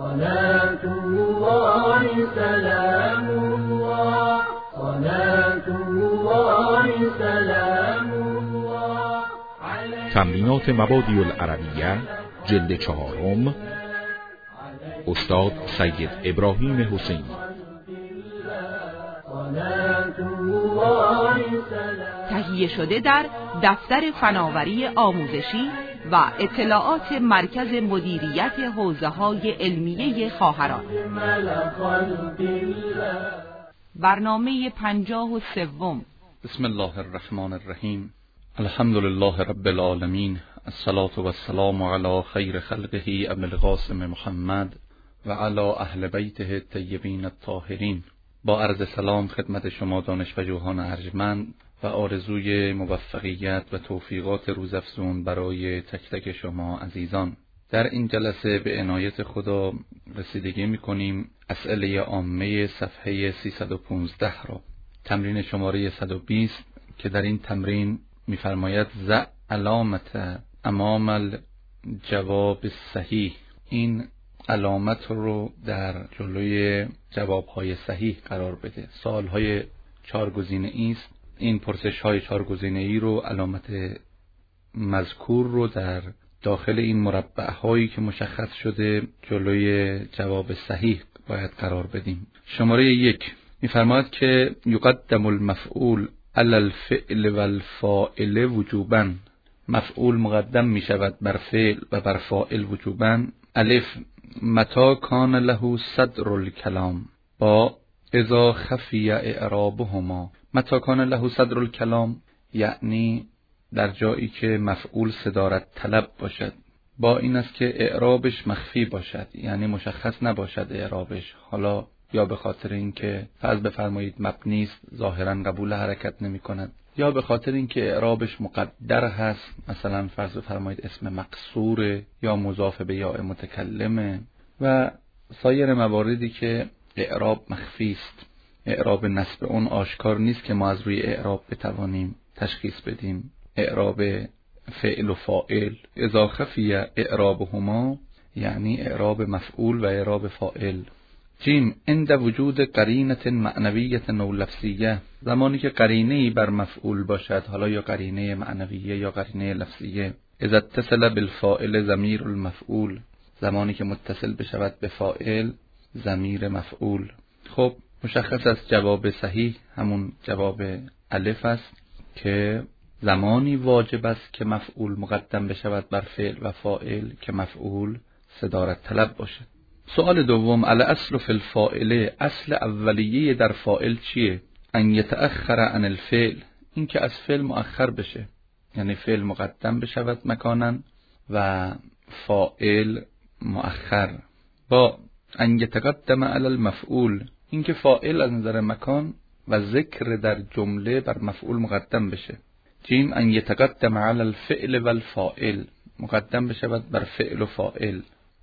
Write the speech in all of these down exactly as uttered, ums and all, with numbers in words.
صلاة الله سلام الله صلاة الله سلام الله. تمرینات مبادی العربیه جلد چهارم، استاد سید ابراهیم حسینی. تهیه شده در دفتر فناوری آموزشی و اطلاعات مرکز مدیریت حوزه‌های علمیه خواهران. برنامه پنجاه و سوم. بسم الله الرحمن الرحیم. الحمد لله رب العالمین، الصلاة و السلام علی خیر خلقه ابو القاسم محمد و علی اهل بیته الطیبین الطاهرین. با عرض سلام خدمت شما دانشپژوهان ارجمند و آرزوی موفقیت و توفیقات روزافزون برای تک تک شما عزیزان. در این جلسه به عنایت خدا رسیدگی می‌کنیم اسئله عامه صفحه سیصد و پانزده را، تمرین شماره صد و بیست، که در این تمرین می‌فرماید ضع علامت امام الجواب صحیح. این علامت رو در جلوی جواب‌های صحیح قرار بده. سوال‌های چهار گزینه‌ای است. این پرسش‌های چهار گزینه‌ای رو علامت مذکور رو در داخل این مربع‌هایی که مشخص شده جلوی جواب صحیح باید قرار بدیم. شماره یک می‌فرماید که یقدم المفعول علی الفعل و الفاعل وجوباً. مفعول مقدم می‌شود بر فعل و بر فاعل وجوباً. الف متى کان له صدر الکلام. با اذا خفی اعرابهما. متى کان له صدر الکلام یعنی در جایی که مفعول صدارت طلب باشد، با این است که اعرابش مخفی باشد، یعنی مشخص نباشد اعرابش، حالا یا به خاطر اینکه فرض بفرمایید مبنی است ظاهرا قبول حرکت نمی کند، یا به خاطر اینکه اعرابش مقدر هست، مثلا فرض بفرمایید اسم مقصور یا مضاف به یاء متکلمه و سایر مواردی که اعراب مخفی است. اعراب نصب اون آشکار نیست که ما از روی اعراب بتوانیم تشخیص بدیم. اعراب فعل و فاعل اذا خفی اعرابهما یعنی اعراب مفعول و اعراب فاعل. جیم عند وجود قرینه معنویه او لفظیه. زمانی که قرینه‌ای بر مفعول باشد، حالا یا قرینه معنویه یا قرینه لفظیه. اذا اتصل بالفاعل ضمیر المفعول. زمانی که متصل بشود به فاعل ضمیر مفعول. خب مشخص است جواب صحیح همون جواب الف است که زمانی واجب است که مفعول مقدم بشود بر فعل و فاعل که مفعول صدارت طلب باشد. سوال دوم الاصل فی الفاعل. اصل اولیه در فاعل چیه؟ ان یتأخر عن الفعل. این که از فعل مؤخر بشه، یعنی فعل مقدم بشود مکانا و فاعل مؤخر. با ان یتقدم علی المفعول. این که فاعل از نظر مکان و ذکر در جمله بر مفعول مقدم بشه. جیم ان یتقدم علی الفعل و الفاعل. مقدم بشود بر فعل و فاعل.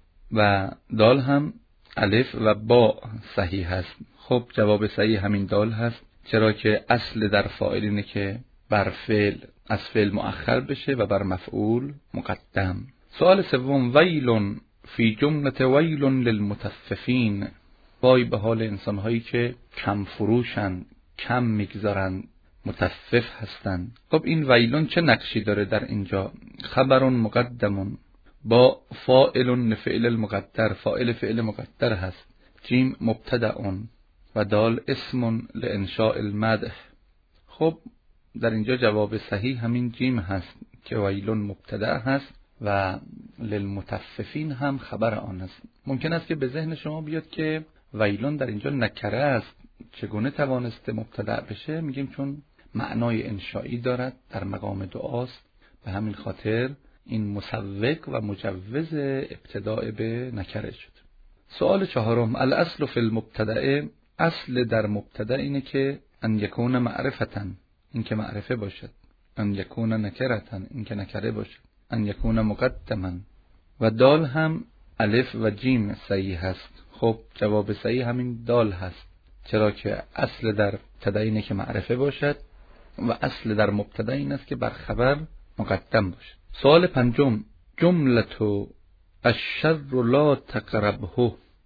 و دال هم الف و با صحیح هست. خب جواب صحیح همین دال هست، چرا که اصل در فاعل اینه که بر فعل از فعل مؤخر بشه و بر مفعول مقدم. سوال سوم ویل فی جمله ویل للمطففین. وای به حال انسان‌هایی که کم فروشن، کم میگذارن، مطفف هستن. خب این ویلون چه نقشی داره در اینجا؟ خبر مقدم با فاعل لفعل المقدر. فاعل فعل مقدر هست. جیم مبتدأ و دال اسم لانشاء المدح. خب در اینجا جواب صحیح همین جیم هست که ویلون مبتدأ هست و للمطففین هم خبر آن است. ممکن است که به ذهن شما بیاد که ویلون در اینجا نکره است، چگونه توانسته مبتدأ بشه؟ میگیم چون معنای انشایی دارد، در مقام دعاست، به همین خاطر این مسوق و مجوز ابتداء به نکره شد. سوال چهارم الاصل فی المبتدأ. اصل در مبتدأ اینه که ان یکون معرفةً، این که معرفه باشد. ان یکون نکرةً، این که نکره باشد. ان یکون مقدما. و دال هم الف و جیم صحیح هست. خب جواب صحیح همین دال هست، چرا که اصل در مبتدا اینه که معرفه باشد و اصل در مبتدا این است که بر خبر مقدم باشد. سوال پنجم جملة الشر لا تقربه.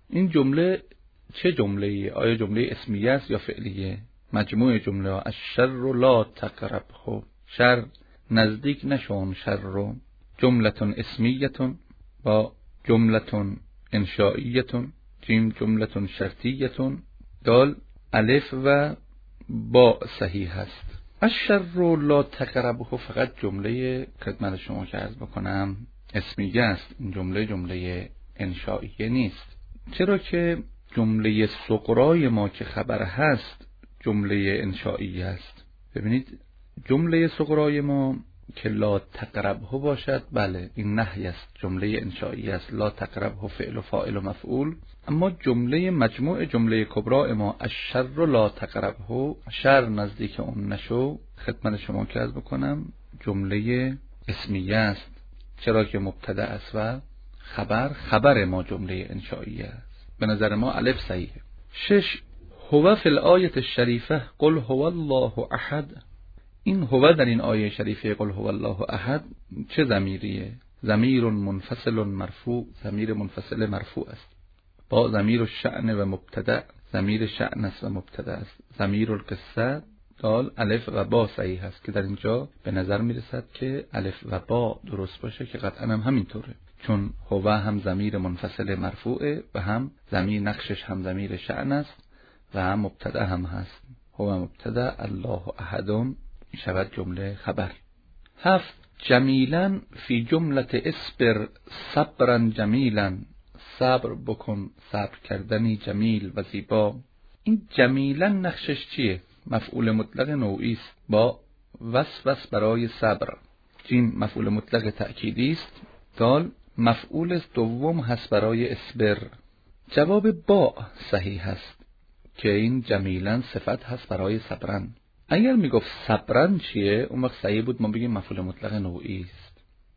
این جمله چه جمله‌ای؟ آیا جمله اسمیه است یا فعلیه؟ مجموع جمله ها الشر لا تقربه، شر نزدیک نشون، شر رو جملتون اسمیتون با جملتون انشائیتون، جیم جملتون شرطیتون، دال الف و با صحیح هست. الشر لا تقربه فقط جمله خدمت شما که عرض بکنم اسمیه است، این جمله جمله انشائیه نیست. چرا که جمله صغرای ما که خبر هست جمله انشائیه است. ببینید جمله صغرای ما که لا تقربه باشد، بله این نهی است، جمله انشائیه است، لا تقربه فعل و فاعل و مفعول. اما جمله مجموع جمله کبرای ما الشر لا تقربه، شر نزدیک اون نشو، خدمت شما که عرض بکنم جمله اسمیه است، چرا که مبتدا است و خبر خبر ما جمله انشائیه است. به نظر ما الف صحیحه. شش هو فی الآیه الشریفه قل هو الله احد. این هو در این آیه شریفه قل هو الله احد چه ضمیریه؟ ضمیر منفصل مرفوع، ضمیر منفصل مرفوع است با ضمیر الشأن و مبتدا، ضمیر شأن است و مبتدا است. ضمیر القصه دال الف و با صحیح است که در اینجا به نظر میرسد که الف و با درست باشه که قطعا هم همینطوره، چون هو هم ضمیر منفصل مرفوعه و هم ضمیر نقشش هم ضمیر شأن است و هم مبتدا هم هست. هو مبتدا، الله احد شود جمله خبر. هفت جمیلا فی جملت اسبر صبرا جمیلا، صبر بکن صبر کردنی جمیل و زیبا. این جمیلا نقشش چیه؟ مفعول مطلق نوعی است با وصف برای صبر. جیم مفعول مطلق تأکیدی است، دال مفعول دوم هست برای اسبر. جواب با صحیح هست که این جمیلا صفت هست برای صبرن. اگر میگفت صبرن چیه اون وقت صحیح بود ما بگیم مفعول مطلق نوعی است،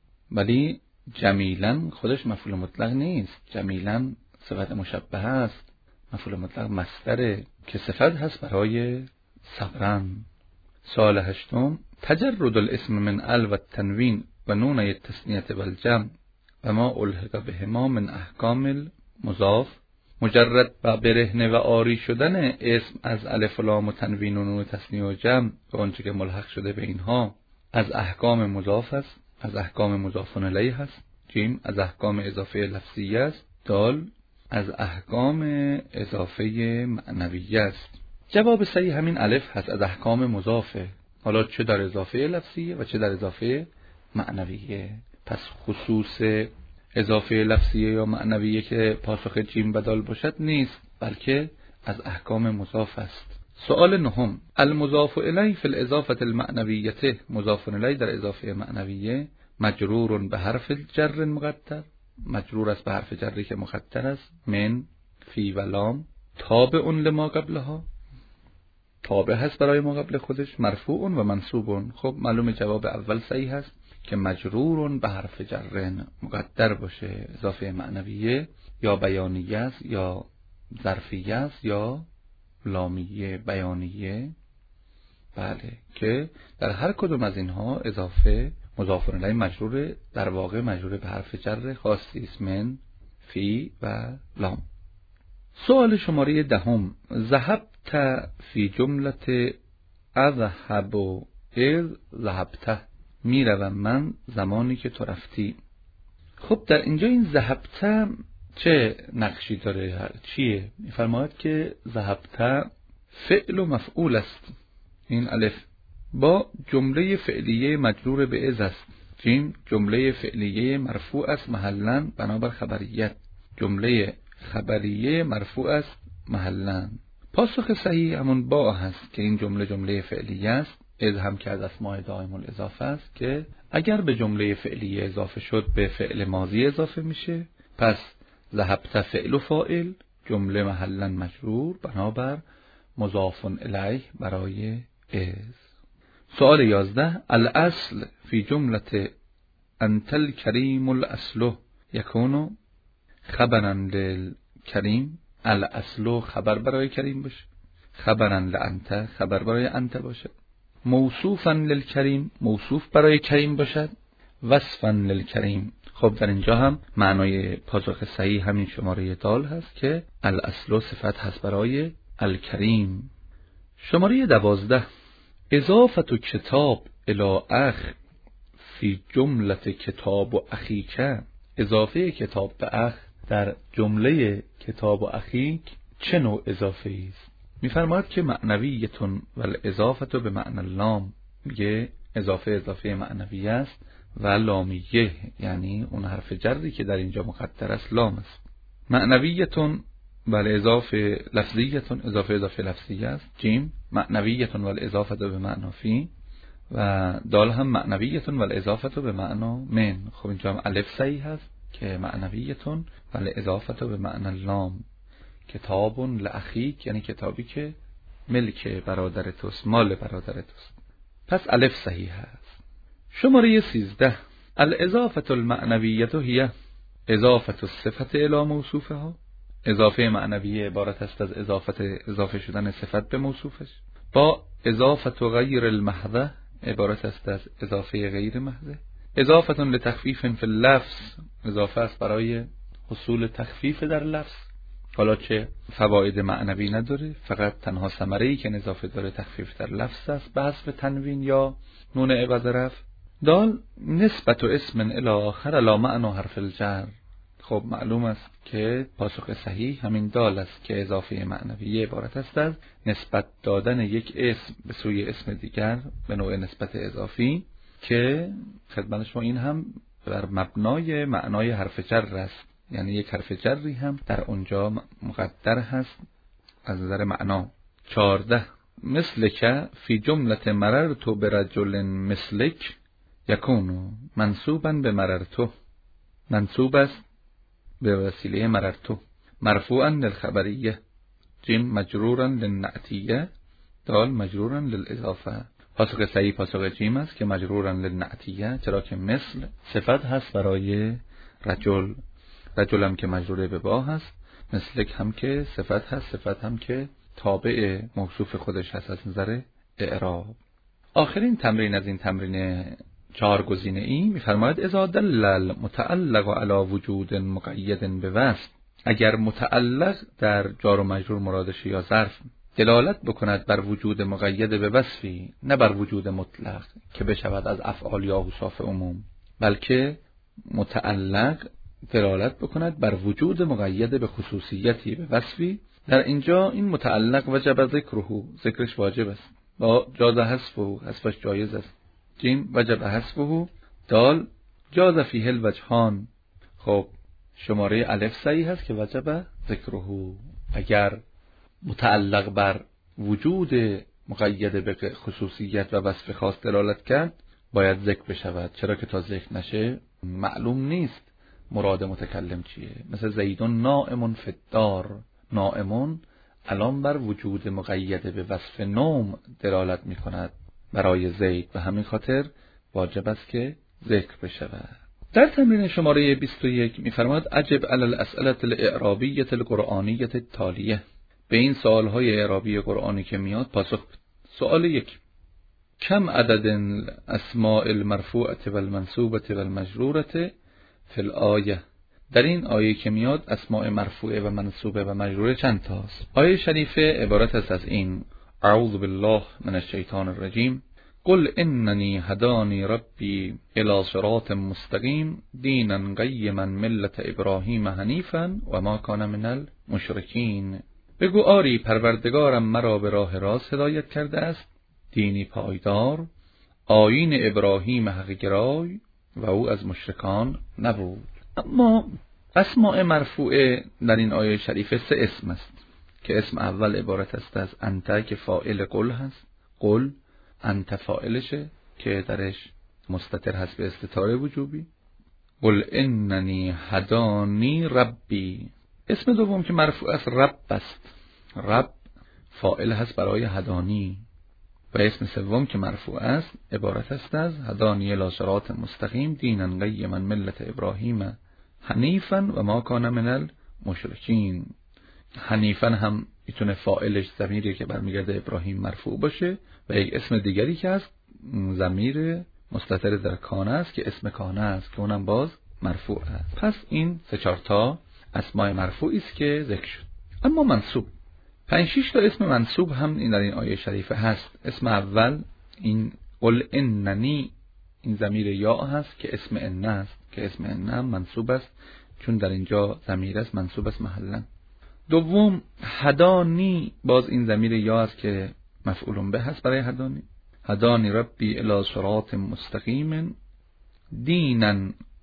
ولی جمیلا خودش مفعول مطلق نیست، جمیلا صفت مشبهه است، مفعول مطلق مصدره که صفت هست برای صبرن. سوال هشتم تجرد الاسم من ال و التنوین و نون التثنیه و الجمع و ما الحق بهما من احکام المضاف. مجرد و برهنه و آری شدن اسم از الف و لام و تنوین و نون تثنیه و جمع و آنچه که ملحق شده به اینها از احکام مضاف است، از احکام مضاف الیه است. جیم از احکام اضافه لفظیه است. دال از احکام اضافه معنویه است. جواب صحیح همین الف هست، از احکام مضافه، حالا چه در اضافه لفظیه و چه در اضافه معنویه. پس خصوص اضافه لفظیه یا معنویه که پاسخ جیم و دال باشد نیست، بلکه از احکام مضاف است. سوال نهم المضاف الیه فی الاضافه المعنویه، مضاف الیه در اضافه معنویه مجرور به حرف جر مقدر، مجرور است به حرف جری که مقدر است، من فی و لام، تابع لما قبلها، تابع هست برای ما قبل خودش، مرفوع و منصوب. خب معلوم جواب اول صحیح هست که مجرور به حرف جر مقدر باشه. اضافه معنویه یا بیانیه است یا ظرفیه است یا لامیه بیانیه، بله، که در هر کدوم از اینها اضافه مضاف الیه مجرور، در واقع مجرور به حرف جر خاصی است، من فی و لام. سوال شماره دهم ذهبت فی جملت اذهب اذ ذهبته، میروم من زمانی که تو رفتی. خب در اینجا این ذهبته چه نقشی داره؟ چیه؟ میفرماید که ذهبته فعل و مفعول است، این الف با جمله فعلیه مجرور به اذ است. جیم جمله فعلیه مرفوع است محلاً بنابر خبریت، جمله خبریه مرفوع است محلاً. پاسخ صحیح همون با هست که این جمله جمله فعلیه است. اذ هم که از اسماء دائم الاضافه است که اگر به جمله فعلیه اضافه شد به فعل ماضی اضافه میشه، پس ذهبت فعل و فاعل، جمله محلاً مجرور بنابر مضاف الیه برای اذ. سوال یازده الاصل فی جملت انت الکریم الاصل یکونو خبرا للکریم، الاصل خبر برای کریم باشه، خبرا لانت خبر برای انت باشه، موصوفا للکریم موصوف برای کریم باشد، وصفا للکریم خب در اینجا هم معنای پاسخ صحیح همین شماره دال هست که الاصل صفت هست برای الکریم. شماره دوازده، اضافت کتاب الی اخ فی جملت کتاب و اخیک. اضافه کتاب به اخ در جمله کتاب و اخیک چه نوع اضافه است؟ میفرماید که معنویتون و الاضافت به معنی اللام، میگه اضافه اضافه معنوی است و لامیه یعنی اون حرف جری که در اینجا مقدر است لام است. معنویتون و الاضافه لفظیتون، اضافه اضافه لفظی است. جیم معنویتون و الاضافت به معنی فی، و دال هم معنویتون و الاضافت به معنی من. خب اینجا هم الف صحیح هست که معنویتون و الاضافت به معنی لام. کتابون لأخیک یعنی کتابی که ملک برادر توست، مال برادر توست. پس الف صحیح هست. شماره سیزده، الاضافت المعنویت هی اضافت الصفت الی موصوفها. اضافه معنویه عبارت است از اضافت اضافه شدن صفت به موصوفش. با اضافت غیر المحضه عبارت است از اضافه غیر محضه. اضافت لتخفیف فی اللفظ، اضافه است برای حصول تخفیف در لفظ. حالا چه فواید معنوی نداره، فقط تنها ثمره‌ای که اضافه داره تخفیف در لفظ است به حذف تنوین یا نون عوض رفع. دال نسبت و اسم الی آخر لا معنی حرف الجر. خب معلوم است که پاسخ صحیح همین دال است که اضافه معنوی عبارت است از نسبت دادن یک اسم به سوی اسم دیگر به نوع نسبت اضافی که خدمت شما این هم بر مبنای معنای حرف جر است، یعنی یک حرف جری هم در اونجا مقدر هست از نظر معنا. چارده، مثلک فی جملت مررت برجل مثلک یکون منصوبا به مررتو. منصوب است به وسیله مررتو، مرفوعا للخبریه. جیم مجرورا للنعتیه، دال مجرورا للاضافه. پاسخ صحیح پاسخ جیم است که مجرورا للنعتیه، چرا که مثل صفت هست برای رجل. رجل هم که مجرور به با هست، مثلک هم که صفت هست، صفت هم که تابع موصوف خودش هست از نظر اعراب. آخرین تمرین از این تمرین چهار گزینه ای میفرماید اذا دل المتعلق علی وجود مقید به وصف. اگر متعلق در جار و مجرور مرادش یا ظرف دلالت بکند بر وجود مقید به وصفی، نه بر وجود مطلق که بشود از افعال یا اوصاف عموم، بلکه متعلق دلالت بکند بر وجود مقید به خصوصیتی به وصفی، در اینجا این متعلق وجب ذکره، ذکرش واجب است. با جاز حذفه، حذفش جایز است. جیم وجب حذفه. دال جاز فیه الوجهان. خب شماره الف صحیح هست که وجب ذکره. اگر متعلق بر وجود مقید به خصوصیت و وصف خاص دلالت کرد باید ذکر بشود، چرا که تا ذکر نشه معلوم نیست مراد متکلم چیه. مثل زیدون نائمون فی الدار، نائمون الان بر وجود مقید به وصف نوم دلالت می کند برای زید، به همین خاطر واجب است که ذکر بشود. در تمرین شماره بیست و یک می‌فرماید عجب علی الاسئله الاعرابیه القرآنیه التالیه. به این سوالهای اعرابی قرآنی که میاد پاسخ بده. سوال یک، کم عدد اسماء المرفوعه و المنصوبه و المجروره فی الآیه. در این آیه که میاد اسماء مرفوعه و منصوبه و مجروره چند تاست؟ آیه شریفه عبارت است از این: اعوذ بالله من الشیطان الرجیم، قل اننی هدانی ربی الی صراط مستقیم دینا قیما ملت ابراهیم حنیفا و ما کان من المشرکین. بگو آری پروردگارم مرا به راه راست هدایت کرده است، دینی پایدار، آیین ابراهیم حق گرای و او از مشرکان نبود. اما اسماء مرفوعه در این آیه شریفه سه اسم است که اسم اول عبارت است از انت که فاعل قل هست، قل انت فاعلشه که درش مستتر هست به استتاره وجوبی. قل اننی هدانی ربی. اسم دوم که مرفوع است رب است، رب فاعل هست برای هدانی. و اسم سوم که مرفوع است عبارت است از هدانی الی صراط مستقیم دینا قیما ملت ابراهیم حنیفا و ما کان من المشرکین. حنیفا هم میتونه فاعلش ضمیری که برمیگرده ابراهیم مرفوع باشه و یک اسم دیگری که هست ضمیر مستتر در کانه است که اسم کانه است که اونم باز مرفوع است. پس این سه چهار تا اسماء مرفوعی است که ذکر شد. اما منصوب، پنج شش تا اسم منصوب هم این در این آیه شریفه هست. اسم اول این قل اننی، این ضمیر یا هست که اسم ان است، که اسم ان هم منصوب است چون در اینجا ضمیر است، منصوب است محلا. دوم هدانی، باز این ضمیر یا است که مفعول به هست برای هدانی. هدانی ربی الی صراط مستقیم دینا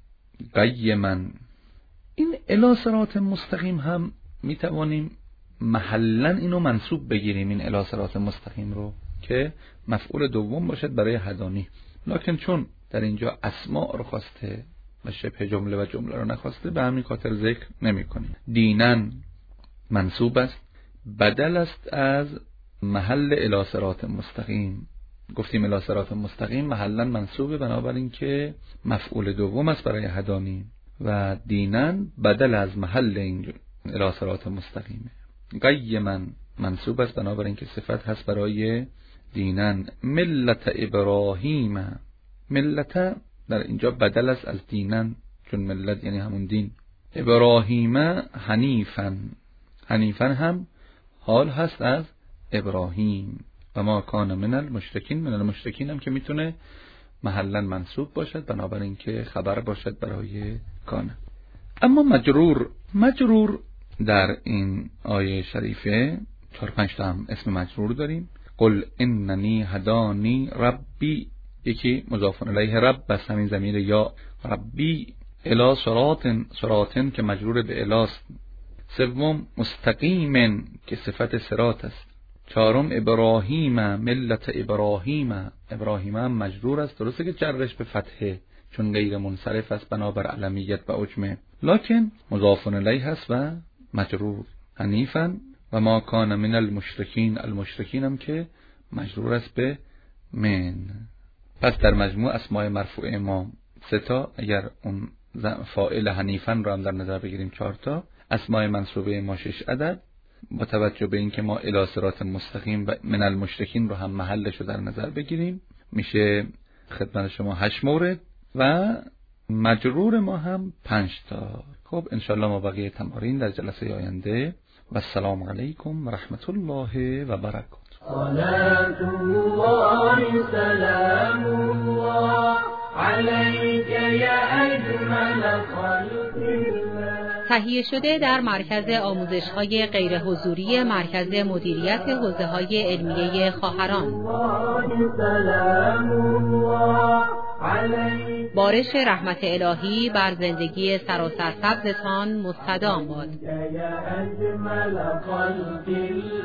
قیما. این الی صراط مستقیم هم می توانیم محلا اینو منصوب بگیریم، این الی صراط مستقیم رو که مفعول دوم باشد برای هدانی، لکن چون در اینجا اسماء رو خواسته و شبه جمله و جمله رو نخواسته به همین خاطر ذکر نمی کنیم. دینن منصوب است، بدل است از محل الی صراط مستقیم. گفتیم الی صراط مستقیم محلا منصوبه بنابراین که مفعول دوم است برای هدانی و دینن بدل از محل این الی صراط مستقیمه. قیما منصوب است بنابراین که صفت هست برای دینن. ملت ابراهیم، ملت در اینجا بدل است از دینن چون ملت یعنی همون دین. ابراهیم حنیفا، حنیفا هم حال هست از ابراهیم. و ما کان من المشرکین، من المشرکین هم که میتونه محلا منصوب باشد بنابراین که خبر باشد برای کان. اما مجرور، مجرور در این آیه شریفه چهار پنج تا هم اسم مجرور داریم. قل اننی هدانی ربی، یکی مضاف الیه رب بس همین ضمیر یا ربی، الی صراط، صراطن که مجرور به الاست. سوم مستقیم که صفت صراط است. چهارم ابراهیم، ملت ابراهیم، ابراهیم هم مجرور است، درسته که جرش به فتحه چون غیر منصرف است بنابر علمیت و عجمه، لکن مضاف الیه است و مجرور. حنیفا و ما کان من المشرکین، المشرکین هم که مجرور است به من. پس در مجموع اسماء مرفوع ما سه تا، اگر اون فاعل حنیفا رو هم در نظر بگیریم چهار تا، اسماء منصوبه ما شش عدد. با توجه به اینکه ما الی صراط مستقیم و من المشرکین رو هم محلش رو در نظر بگیریم میشه خدمت شما هشت مورد و مجرور ما هم پنج تا. خب انشالله ما بقیه تمارین در جلسه آینده. و السلام علیکم و رحمت الله و برکاته. صلاة الله سلام الله عليك يا أجمل خلق الله. تهیه شده در مرکز آموزش‌های غیرحضوری مرکز مدیریت حوزه‌های علمیه خواهران. بارش رحمت الهی بر زندگی سراسر سبزتان مستدام باد.